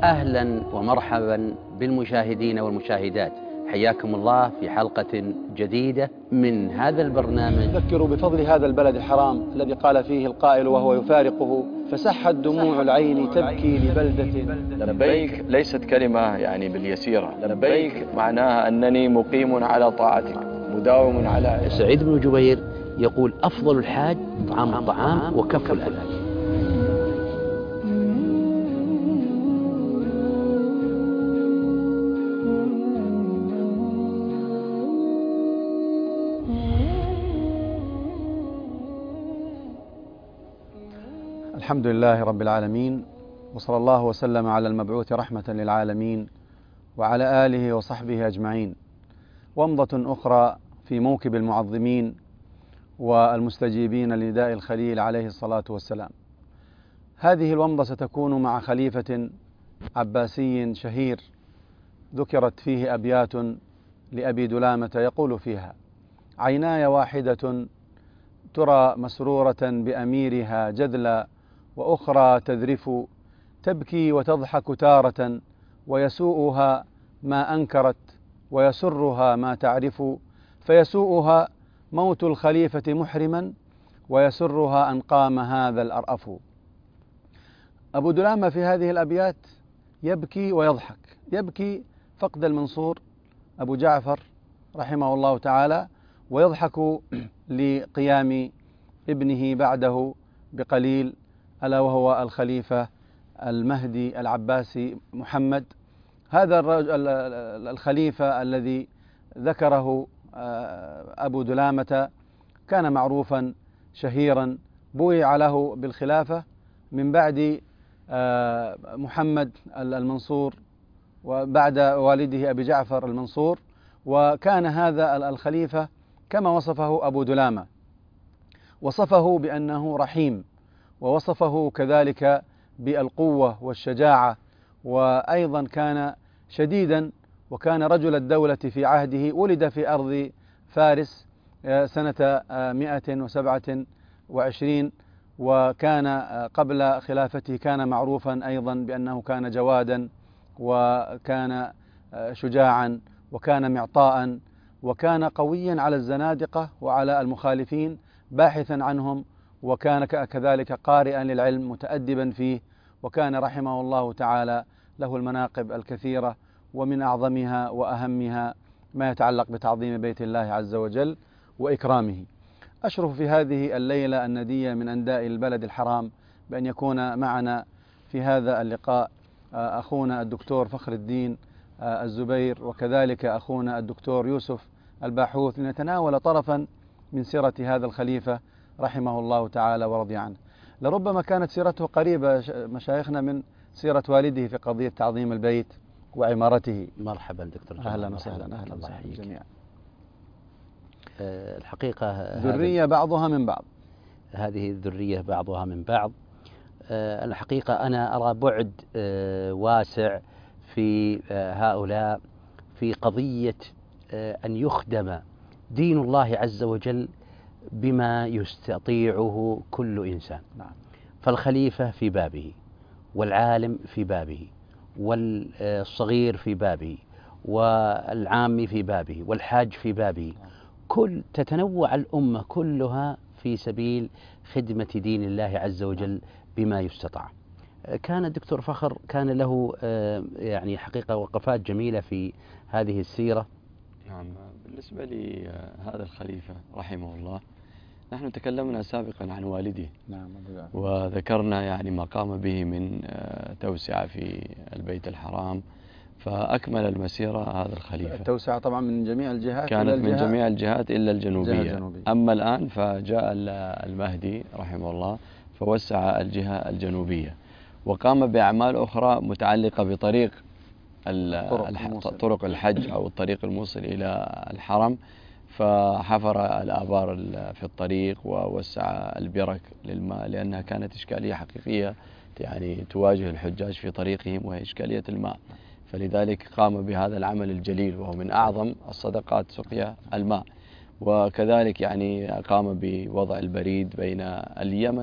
أهلا ومرحبا بالمشاهدين والمشاهدات، حياكم الله في حلقة جديدة من هذا البرنامج. ذكروا بفضل هذا البلد الحرام الذي قال فيه القائل وهو يفارقه: فسحت دموع العين تبكي لبلدة. لبيك ليست كلمة يعني باليسيرة، لبيك معناها أنني مقيم على طاعتك مداوم على. سعيد بن جبير يقول: أفضل الحاج طعام الطعام وكف الأذى. الحمد لله رب العالمين، وصلى الله وسلم على المبعوث رحمة للعالمين وعلى آله وصحبه أجمعين. ومضة أخرى في موكب المعظمين والمستجيبين لنداء الخليل عليه الصلاة والسلام. هذه الومضة ستكون مع خليفة عباسي شهير ذكرت فيه أبيات لأبي دلامة يقول فيها: عيناي واحدة ترى مسرورة بأميرها جذلا، وأخرى تذرف تبكي وتضحك تارة، ويسوءها ما أنكرت ويسرها ما تعرف، فيسوءها موت الخليفة محرما، ويسرها أن قام هذا الأرأف. أبو دلامة في هذه الأبيات يبكي ويضحك. يبكي فقد المنصور أبو جعفر رحمه الله تعالى، ويضحك لقيام ابنه بعده بقليل، ألا وهو الخليفة المهدي العباسي محمد. هذا الخليفة الذي ذكره أبو دلامة كان معروفا شهيرا، بويع له بالخلافة من بعد محمد المنصور وبعد والده أبي جعفر المنصور، وكان هذا الخليفة كما وصفه أبو دلامة، وصفه بأنه رحيم، ووصفه كذلك بالقوة والشجاعة، وأيضا كان شديدا، وكان رجل الدولة في عهده. ولد في أرض فارس سنة 127، وكان قبل خلافته كان معروفا أيضا بأنه كان جوادا، وكان شجاعا، وكان معطاء، وكان قويا على الزنادقة وعلى المخالفين باحثا عنهم، وكان كذلك قارئا للعلم متأدبا فيه، وكان رحمه الله تعالى له المناقب الكثيرة، ومن أعظمها وأهمها ما يتعلق بتعظيم بيت الله عز وجل وإكرامه. أشرف في هذه الليلة الندية من أنداء البلد الحرام بأن يكون معنا في هذا اللقاء أخونا الدكتور فخر الدين الزبير، وكذلك أخونا الدكتور يوسف الباحوث، لنتناول طرفا من سيرة هذا الخليفة رحمه الله تعالى ورضي عنه. لربما كانت سيرته قريبة مشايخنا من سيرة والده في قضية تعظيم البيت وعمارته. مرحبا دكتور جمال. أهلا وسهلا. أهلا وسهلا جميعا. الحقيقة ذرية بعضها من بعض. هذه الذرية بعضها من بعض. الحقيقة أنا أرى بعد واسع في هؤلاء في قضية أن يخدم دين الله عز وجل بما يستطيعه كل إنسان. نعم. فالخليفة في بابه، والعالم في بابه، والصغير في بابه، والعامي في بابه، والحاج في بابه. تتنوع الأمة كلها في سبيل خدمة دين الله عز وجل بما يستطاع. كان الدكتور فخر كان له يعني حقيقة وقفات جميلة في هذه السيرة. نعم، بالنسبة لي هذا الخليفة رحمه الله، نحن تكلمنا سابقا عن والده. نعم. وذكرنا يعني ما قام به من توسعة في البيت الحرام، فأكمل المسيرة هذا الخليفة. التوسعة طبعا من جميع الجهات، كانت من جميع الجهات إلا الجنوبية. أما الآن فجاء المهدي رحمه الله فوسع الجهة الجنوبية، وقام بأعمال أخرى متعلقة بطريق طرق الحج أو الطريق الموصل إلى الحرم، فحفر الآبار في الطريق ووسع البرك للماء، لأنها كانت إشكالية حقيقية يعني تواجه الحجاج في طريقهم، وهي إشكالية الماء. فلذلك قام بهذا العمل الجليل، وهو من أعظم الصدقات سقيا الماء. وكذلك يعني قام بوضع البريد بين اليمن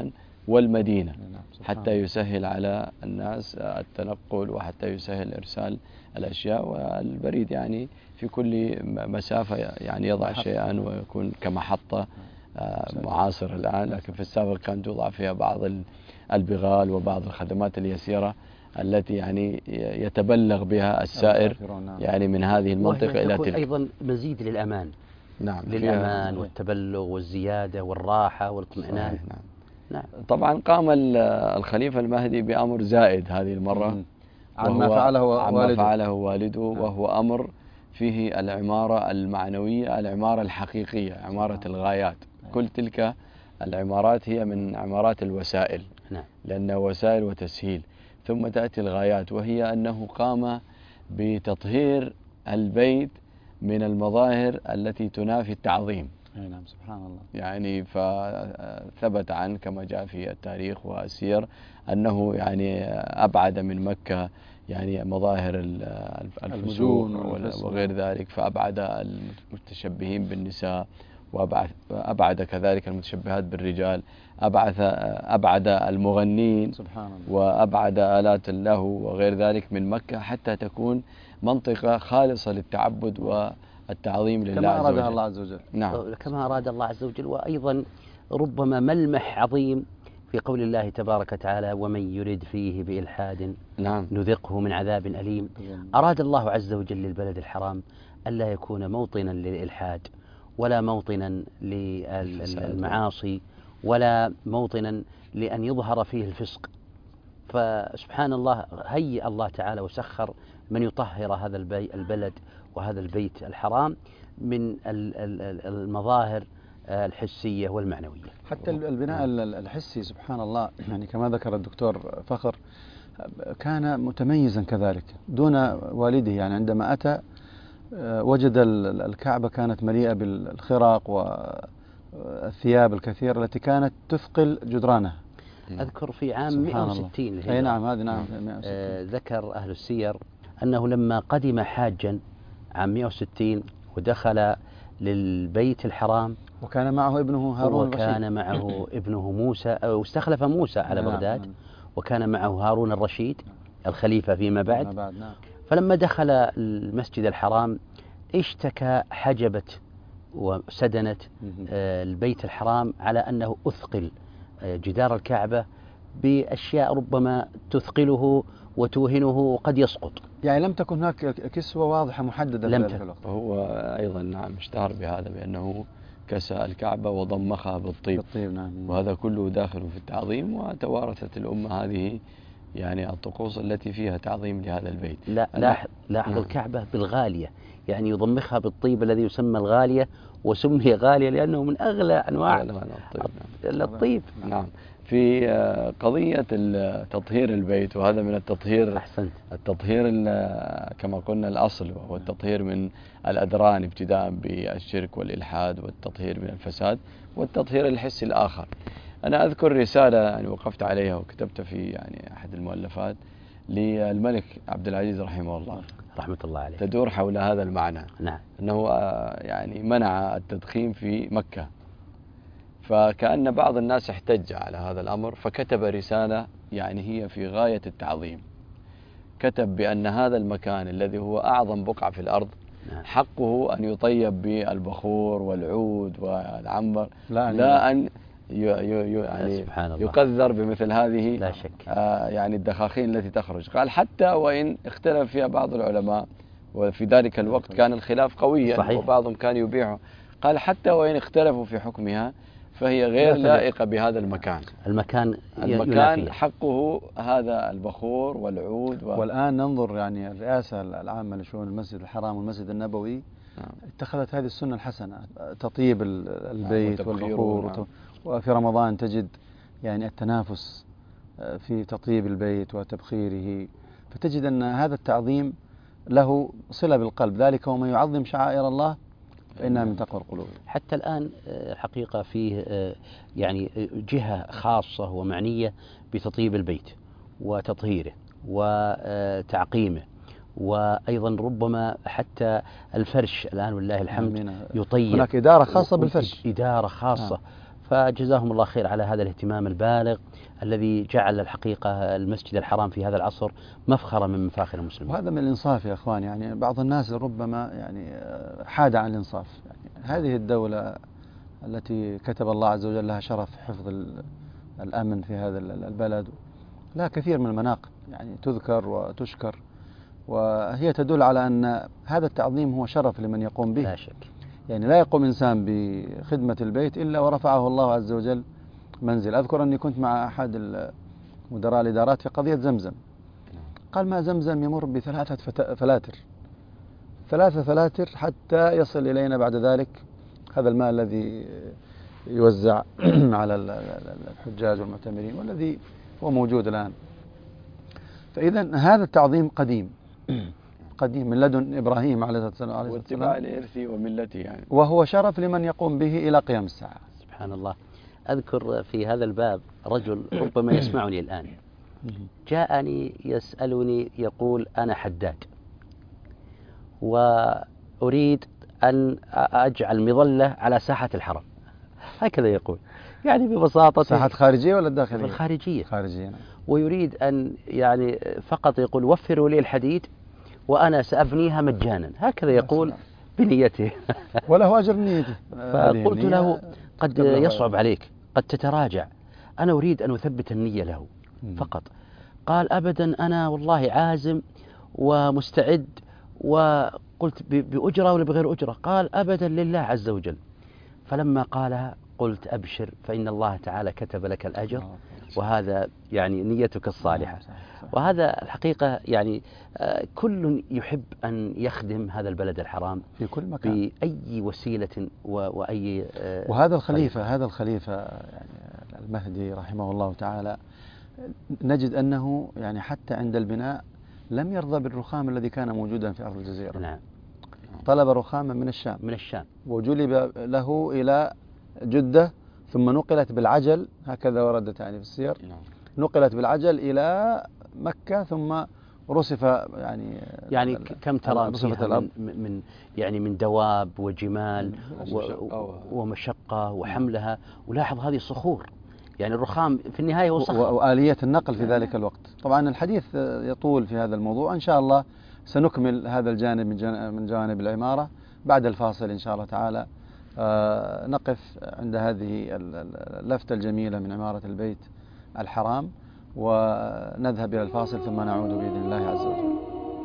والمدينة، نعم. حتى يسهل على الناس التنقل وحتى يسهل إرسال الأشياء. والبريد يعني في كل مسافة يعني يضع شيئا ويكون كمحطة معاصر الآن، لكن في السابق كان توضع فيها بعض البغال وبعض الخدمات اليسيرة التي يعني يتبلغ بها السائر يعني من هذه المنطقة إلى تلك. أيضا مزيد للأمان. نعم، للأمان والتبلغ والزيادة والراحة والاطمئنان. نعم. نعم. طبعا قام الخليفة المهدي بأمر زائد هذه المرة عما فعله والده، وهو أمر فيه العمارة المعنوية، العمارة الحقيقية، عمارة الغايات. كل تلك العمارات هي من عمارات الوسائل، لأنها وسائل وتسهيل، ثم تأتي الغايات، وهي أنه قام بتطهير البيت من المظاهر التي تنافي التعظيم. نعم، سبحان الله. يعني فثبت عنه كما جاء في التاريخ والسير أنه يعني أبعد من مكة يعني مظاهر الفسوق وغير ذلك، فأبعد المتشبهين بالنساء، وأبعد كذلك المتشبهات بالرجال، أبعد المغنين، سبحان الله، وأبعد آلات اللهو وغير ذلك من مكة، حتى تكون منطقة خالصة للتعبد والتعظيم لله كما عز أرادها وجل. الله عز وجل. نعم، كما أراد الله عز وجل. وأيضا ربما ملمح عظيم في قول الله تبارك وتعالى: ومن يرد فيه بإلحاد نذقه من عذاب أليم. أراد الله عز وجل للبلد الحرام ألا يكون موطنا للإلحاد، ولا موطنا للمعاصي، ولا موطنا لأن يظهر فيه الفسق. فسبحان الله، هيئ الله تعالى وسخر من يطهر هذا البلد وهذا البيت الحرام من المظاهر الحسية والمعنوية. حتى البناء الحسي سبحان الله، يعني كما ذكر الدكتور فخر كان متميزا كذلك دون والده. يعني عندما أتى وجد الكعبة كانت مليئة بالخرق والثياب الكثيرة التي كانت تثقل جدرانها. أذكر في عام 160 أي نعم، هذه نعم. ذكر أهل السير أنه لما قدم حاجا عام 160 ودخل للبيت الحرام، وكان معه ابنه هارون الرشيد، وكان معه ابنه موسى، أو استخلف موسى على بغداد، وكان معه هارون الرشيد الخليفة فيما بعد. فلما دخل المسجد الحرام اشتكى حجبة وسدنة البيت الحرام على أنه أثقل جدار الكعبة بأشياء ربما تثقله وتوهنه وقد يسقط. يعني لم تكن هناك كسوة واضحة محددة في ذلك الوقت. هو أيضا نعم اشتهر بهذا بأنه كسى الكعبة وضمخها بالطيب. نعم. وهذا كله داخل في التعظيم، وتوارثت الأمة هذه يعني الطقوس التي فيها تعظيم لهذا البيت. لاحظ الكعبة بالغالية، يعني يضمخها بالطيب الذي يسمى الغالية، وسمي غالية لأنه من أغلى أنواع الطيب. نعم. في قضية تطهير البيت، وهذا من التطهير، أحسنت، التطهير كما قلنا الأصل، وهو التطهير من الأدران ابتداء بالشرك والإلحاد، والتطهير من الفساد، والتطهير الحسي الآخر. أنا أذكر رسالة يعني وقفت عليها وكتبت في يعني أحد المؤلفات للملك عبد العزيز رحمه الله رحمة الله عليه، تدور حول هذا المعنى. نعم. أنه يعني منع التدخين في مكة، فكأن بعض الناس احتج على هذا الأمر، فكتب رسالة يعني هي في غاية التعظيم. كتب بأن هذا المكان الذي هو أعظم بقعة في الأرض حقه أن يطيب بالبخور والعود والعنبر، لا أن يعني يقذر بمثل هذه، لا شك، يعني الدخاخين التي تخرج. قال حتى وإن اختلف فيها بعض العلماء، وفي ذلك الوقت كان الخلاف قويا، صحيح، وبعضهم كان يبيعه. قال حتى وإن اختلفوا في حكمها فهي غير لائقة بهذا المكان. المكان حقه هذا البخور والعود والآن ننظر يعني الرئاسة العامة لشؤون المسجد الحرام والمسجد النبوي اتخذت هذه السنة الحسنة، تطيب البيت والبخور. وفي رمضان تجد يعني التنافس في تطيب البيت وتبخيره، فتجد أن هذا التعظيم له صلة بالقلب. ذلك ومن يعظم شعائر الله فإنها من تقوى القلوب. حتى الآن حقيقة فيه يعني جهة خاصة ومعنية بتطيب البيت وتطهيره وتعقيمه، وأيضا ربما حتى الفرش الآن والله الحمد يطيب. هناك إدارة خاصة بالفرش، إدارة خاصة. فجزاهم الله خير على هذا الاهتمام البالغ الذي جعل الحقيقة المسجد الحرام في هذا العصر مفخرة من مفاخر المسلمين. وهذا من الإنصاف يا أخوان، يعني بعض الناس ربما يعني حاد عن الإنصاف. يعني هذه الدولة التي كتب الله عز وجل لها شرف حفظ الأمن في هذا البلد لها كثير من المناقب يعني تذكر وتشكر، وهي تدل على أن هذا التعظيم هو شرف لمن يقوم به. لا شك. يعني لا يقوم إنسان بخدمة البيت إلا ورفعه الله عز وجل منزل. أذكر أني كنت مع أحد مدراء الإدارات في قضية زمزم، قال ما زمزم يمر ب3 فلاتر، 3 فلاتر حتى يصل إلينا بعد ذلك هذا الماء الذي يوزع على الحجاج والمعتمرين والذي هو موجود الآن. فإذا هذا التعظيم قديم من لدن إبراهيم عليه الصلاة والسلام، واتباع لإرثي وملتي يعني، وهو شرف لمن يقوم به إلى قيام الساعة. سبحان الله. أذكر في هذا الباب رجل ربما يسمعني الآن جاءني يسألني يقول أنا حداد وأريد أن أجعل مظلة على ساحة الحرم، هكذا يقول يعني ببساطة. ساحة خارجية ولا داخلية؟ الخارجية. خارجية. ويريد أن يعني فقط يقول وفروا لي الحديد وأنا سأبنيها مجانا، هكذا يقول بنيته. وله أجر نيته. فقلت له قد يصعب عليك، قد تتراجع، أنا أريد أن أثبت النية له فقط. قال أبدا أنا والله عازم ومستعد، وقلت بأجرة ولا بغير أجرة؟ قال أبدا لله عز وجل. فلما قالها قلت أبشر فإن الله تعالى كتب لك الأجر، وهذا يعني نيتك الصالحة. وهذا الحقيقة يعني كل يحب أن يخدم هذا البلد الحرام في كل مكان بأي وسيلة وأي وهذا الخليفة يعني المهدي رحمه الله تعالى نجد أنه يعني حتى عند البناء لم يرضى بالرخام الذي كان موجودا في أرض الجزيرة. نعم. طلب رخاما من الشام وجلب له إلى جدة، ثم نقلت بالعجل، هكذا وردت يعني في السير، نقلت بالعجل إلى مكة، ثم رصف يعني كم ترى فيها من يعني من دواب وجمال ومشقة وحملها. ولاحظ هذه صخور، يعني الرخام في النهاية هو صخر، وآلية النقل في ذلك الوقت. طبعا الحديث يطول في هذا الموضوع، إن شاء الله سنكمل هذا الجانب من جوانب العمارة بعد الفاصل إن شاء الله تعالى. نقف عند هذه اللفتة الجميلة من عمارة البيت الحرام ونذهب إلى الفاصل ثم نعود بإذن الله عز وجل.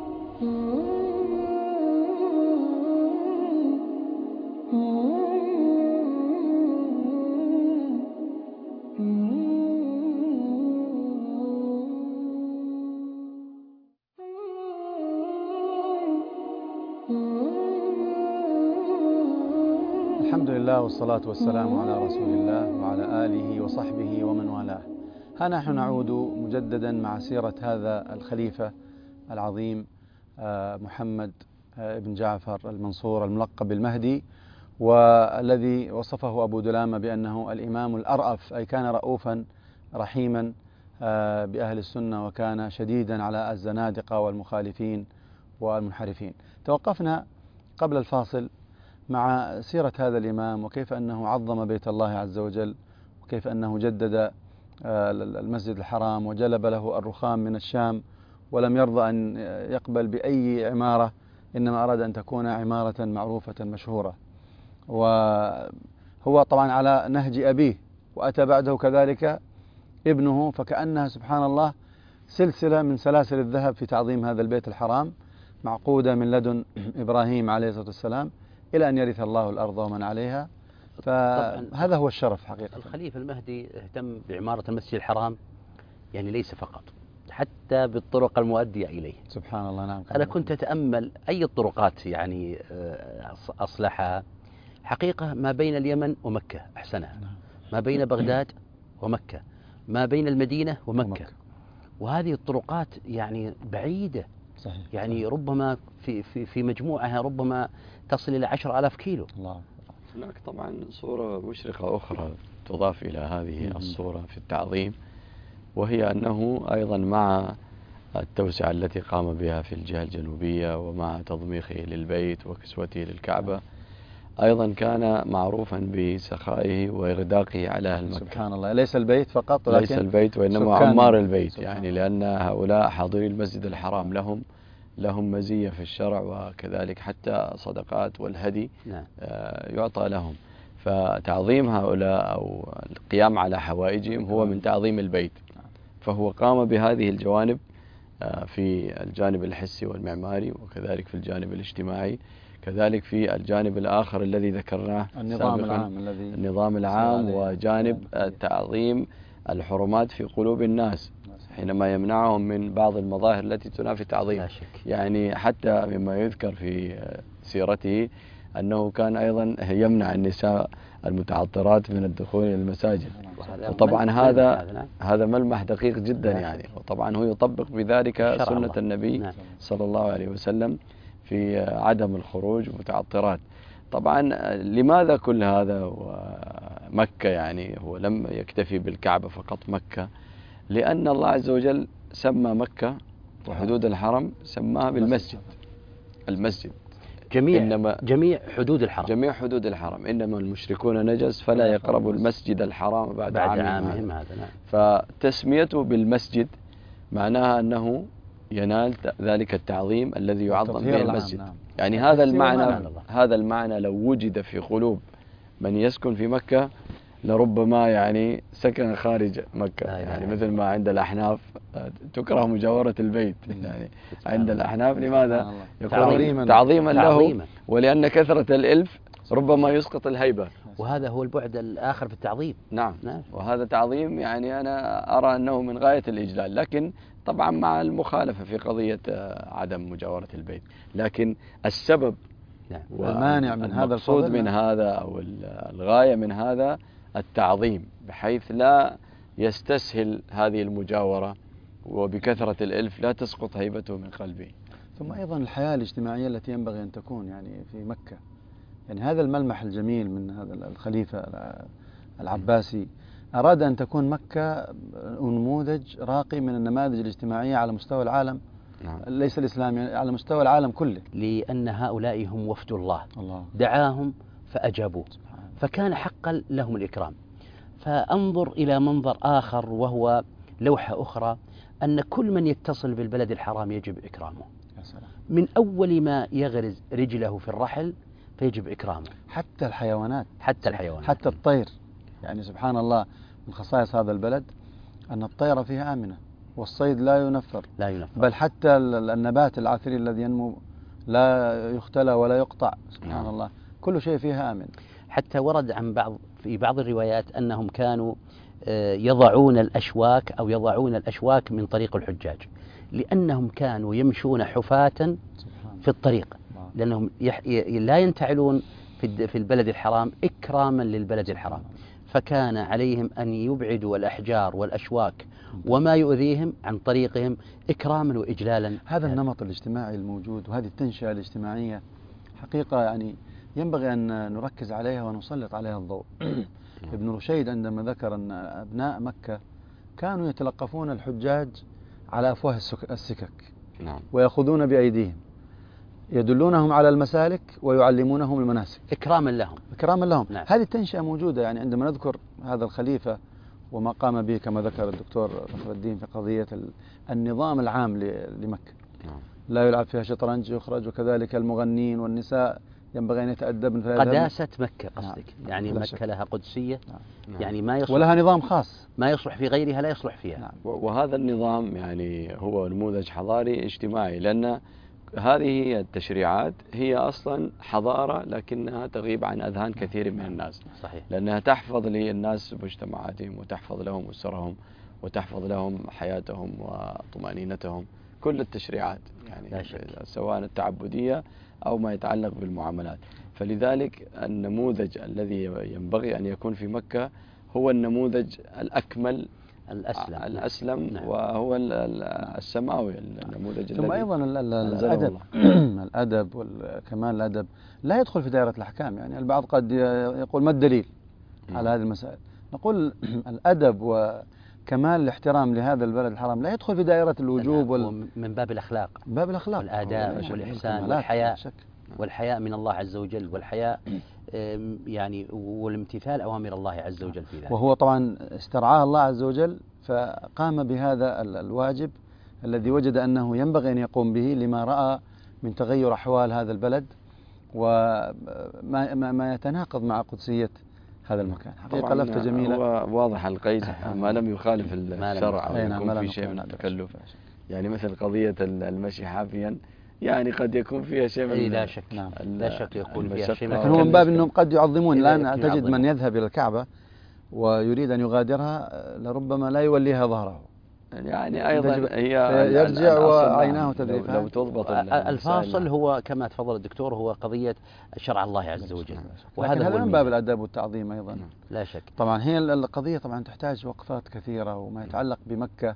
الحمد لله والصلاة والسلام على رسول الله وعلى آله وصحبه ومن والاه. ها نحن نعود مجددا مع سيرة هذا الخليفة العظيم محمد بن جعفر المنصور الملقب بالمهدي، والذي وصفه أبو دلامة بأنه الإمام الأرأف، أي كان رؤوفا رحيما بأهل السنة، وكان شديدا على الزنادقة والمخالفين والمنحرفين. توقفنا قبل الفاصل مع سيرة هذا الإمام، وكيف أنه عظم بيت الله عز وجل، وكيف أنه جدد المسجد الحرام وجلب له الرخام من الشام، ولم يرضى أن يقبل بأي عمارة، إنما أراد أن تكون عمارة معروفة مشهورة. وهو طبعا على نهج أبيه، وأتى بعده كذلك ابنه، فكأنها سبحان الله سلسلة من سلاسل الذهب في تعظيم هذا البيت الحرام، معقودة من لدن إبراهيم عليه الصلاة والسلام إلى أن يرث الله الأرض ومن عليها. فهذا هو الشرف حقيقة. الخليفة المهدي اهتم بعمارة المسجد الحرام، يعني ليس فقط، حتى بالطرق المؤدية إليه. سبحان الله. نعم. أنا كنت أتأمل أي الطرقات يعني أصلحها حقيقة، ما بين اليمن ومكة أحسنها، ما بين بغداد ومكة، ما بين المدينة ومكة. وهذه الطرقات يعني بعيدة، صحيح. يعني ربما في مجموعها ربما تصل إلى 10,000 كيلو. الله. هناك طبعا صورة مشرقة أخرى تضاف إلى هذه الصورة في التعظيم، وهي أنه أيضا مع التوسعة التي قام بها في الجهة الجنوبية، ومع تضميخه للبيت وكسوته للكعبة، أيضا كان معروفا بسخائه وإغداقه على أهل مكة. سبحان الله، ليس البيت فقط، ليس البيت وإنما سكان عمار البيت، سبحان يعني الله. لأن هؤلاء حاضري المسجد الحرام لهم مزية في الشرع، وكذلك حتى صدقات والهدي نعم. يعطى لهم. فتعظيم هؤلاء أو القيام على حوائجهم هو من تعظيم البيت، فهو قام بهذه الجوانب في الجانب الحسي والمعماري، وكذلك في الجانب الاجتماعي، كذلك في الجانب الآخر الذي ذكرناه سابقا، النظام العام وجانب تعظيم الحرمات في قلوب الناس حينما يمنعهم من بعض المظاهر التي تنافي تعظيم. لا شك. يعني حتى مما يذكر في سيرته أنه كان أيضا يمنع النساء المتعطرات من الدخول إلى المساجد، وطبعا هذا ملمح دقيق جدا يعني، وطبعا هو يطبق بذلك سنة النبي صلى الله عليه وسلم في عدم الخروج متعطرات. طبعا لماذا كل هذا؟ ومكة يعني هو لم يكتفي بالكعبة فقط، مكة لأن الله عز وجل سمى مكة وحدود الحرم سماها بالمسجد. المسجد جميع حدود الحرم، جميع حدود الحرم، إنما المشركون نجس فلا يقربوا المسجد الحرام بعد عامهم هذا. فتسميته بالمسجد معناها أنه ينال ذلك التعظيم الذي يعظم به المسجد. يعني هذا المعنى لو وجد في قلوب من يسكن في مكة لربما يعني سكن خارج مكة. يعني مثل ما عند الأحناف تكره مجاورة البيت، يعني عند الأحناف لماذا؟ يقولون تعظيما له، ولأن كثرة الإلف ربما يسقط الهيبة، وهذا هو البعد الآخر في التعظيم. نعم. وهذا تعظيم يعني أنا أرى أنه من غاية الإجلال، لكن طبعا مع المخالفة في قضية عدم مجاورة البيت. لكن السبب والمانع من هذا المقصود من هذا أو الغاية من هذا التعظيم، بحيث لا يستسهل هذه المجاورة، وبكثرة الإلف لا تسقط هيبته من قلبه. ثم أيضا الحياة الاجتماعية التي ينبغي أن تكون يعني في مكة، يعني هذا الملمح الجميل من هذا الخليفة العباسي أراد أن تكون مكة نموذج راقي من النماذج الاجتماعية على مستوى العالم. نعم. ليس الإسلامي، على مستوى العالم كله، لأن هؤلاء هم وفد الله دعاهم فأجابوه، فكان حقا لهم الإكرام. فأنظر إلى منظر آخر وهو لوحة أخرى، أن كل من يتصل بالبلد الحرام يجب إكرامه، من أول ما يغرز رجله في الرحل فيجب إكرامه، حتى الحيوانات، حتى الطير. يعني سبحان الله، من خصائص هذا البلد أن الطير فيها آمنة، والصيد لا ينفر، بل حتى النبات العاثري الذي ينمو لا يختلى ولا يقطع. سبحان الله، كل شيء فيها آمن. حتى ورد في بعض الروايات أنهم كانوا يضعون الأشواك من طريق الحجاج، لأنهم كانوا يمشون حفاة في الطريق، لأنهم لا ينتعلون في البلد الحرام إكراما للبلد الحرام، فكان عليهم أن يبعدوا الأحجار والأشواك وما يؤذيهم عن طريقهم إكراما وإجلالا. هذا النمط الاجتماعي الموجود وهذه التنشئة الاجتماعية حقيقة يعني ينبغي أن نركز عليها ونسلط عليها الضوء. ابن رشيد عندما ذكر أن أبناء مكة كانوا يتلقفون الحجاج على أفواه السكك، ويأخذون بأيديهم، يدلونهم على المسالك ويعلمونهم المناسك إكراما لهم. نعم. هذه التنشئة موجودة. يعني عندما نذكر هذا الخليفة وما قام به كما ذكر الدكتور فخر الدين في قضية النظام العام لمكة، لا يلعب فيها شطرنج يخرج، وكذلك المغنين والنساء ينبغي أن يتأدبن في قداسة مكة قصدك. يعني مكة لها قدسية، يعني ما يصلح، ولها نظام خاص، ما يصلح في غيرها لا يصلح فيها. وهذا النظام يعني هو نموذج حضاري اجتماعي، لأن هذه التشريعات هي أصلا حضارة لكنها تغيب عن أذهان كثير من الناس. صحيح. لأنها تحفظ للناس مجتمعاتهم، وتحفظ لهم أسرهم، وتحفظ لهم حياتهم وطمأنينتهم، كل التشريعات يعني سواء التعبدية أو ما يتعلق بالمعاملات. فلذلك النموذج الذي ينبغي أن يكون في مكة هو النموذج الأكمل الأسلم. نعم. وهو السماوي، النموذج. ثم أيضا الأدب وكمان الأدب لا يدخل في دائرة الأحكام. يعني البعض قد يقول ما الدليل على هذه المسائل؟ نقول الأدب وكمال الاحترام لهذا البلد الحرام لا يدخل في دائرة الوجوب من باب الأخلاق، باب الأخلاق والآداب والإحسان والحياء. والحياء من الله عز وجل، والحياء يعني والامتثال أوامر الله عز وجل في ذلك. وهو طبعا استرعاه الله عز وجل فقام بهذا الواجب الذي وجد أنه ينبغي أن يقوم به لما رأى من تغير أحوال هذا البلد وما يتناقض مع قدسية هذا المكان. حقيقة لفتة جميلة. هو واضح القيس ما لم يخالف الشرع أو يكون في شيء من التكلف، يعني مثل قضية المشي حافيا يعني قد يكون فيها شيء من لا شك. نعم. لا شك يكون فيها شيء، لكن هو من باب أنهم قد يعظمون. الآن تجد من يذهب إلى الكعبة ويريد أن يغادرها لربما لا يوليها ظهره، يعني أيضا هي يرجع وعيناه تذرفان. لو تضبط الفاصل هو كما تفضل الدكتور هو قضية شرع الله عز وجل، وهذا هو من باب الأدب والتعظيم أيضا. لا شك. طبعا هي القضية طبعا تحتاج وقفات كثيرة، وما يتعلق بمكة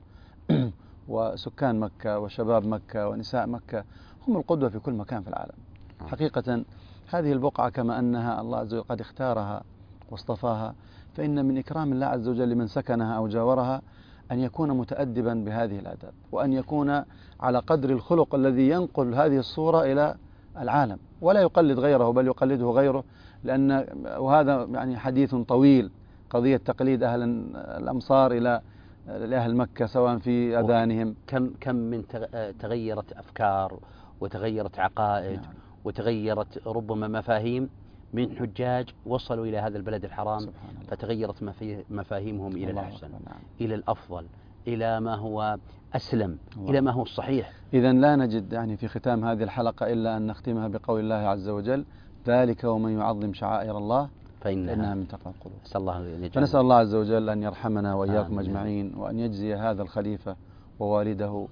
وسكان مكة وشباب مكة ونساء مكة هم القدوة في كل مكان في العالم. حقيقة هذه البقعة كما أنها الله عز وجل قد اختارها واصطفاها، فإن من إكرام الله عز وجل لمن سكنها أو جاورها أن يكون متأدبا بهذه الآداب، وأن يكون على قدر الخلق الذي ينقل هذه الصورة إلى العالم، ولا يقلد غيره بل يقلده غيره. وهذا يعني حديث طويل، قضية تقليد أهل الأمصار إلى لأهل مكة سواء في أذانهم. كم من تغيرت أفكار وتغيرت عقائد وتغيرت ربما مفاهيم من حجاج وصلوا إلى هذا البلد الحرام، فتغيرت مفاهيمهم إلى الأحسن، إلى الأفضل، إلى ما هو أسلم، إلى ما هو الصحيح. إذن لا نجد يعني في ختام هذه الحلقة إلا أن نختمها بقول الله عز وجل: ذلك ومن يعظم شعائر الله فإنها من تقوى القلوب. فنسأل الله عز وجل أن يرحمنا وإياكم أجمعين، وأن يجزي هذا الخليفة ووالده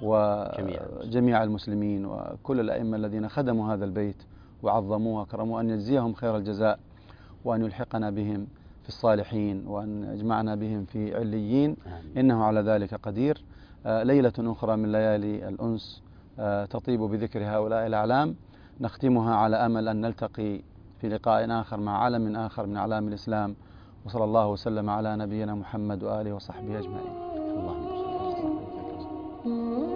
وجميع المسلمين وكل الأئمة الذين خدموا هذا البيت وعظموه وأكرموه، أن يجزيهم خير الجزاء، وأن يلحقنا بهم في الصالحين، وأن يجمعنا بهم في عليين، إنه على ذلك قدير. ليلة أخرى من ليالي الأنس تطيب بذكر هؤلاء الأعلام، نختمها على أمل أن نلتقي في لقاء آخر مع علم آخر من أعلام الإسلام. وصلى الله وسلم على نبينا محمد وآله وصحبه أجمعين. اللهم صل وسلم.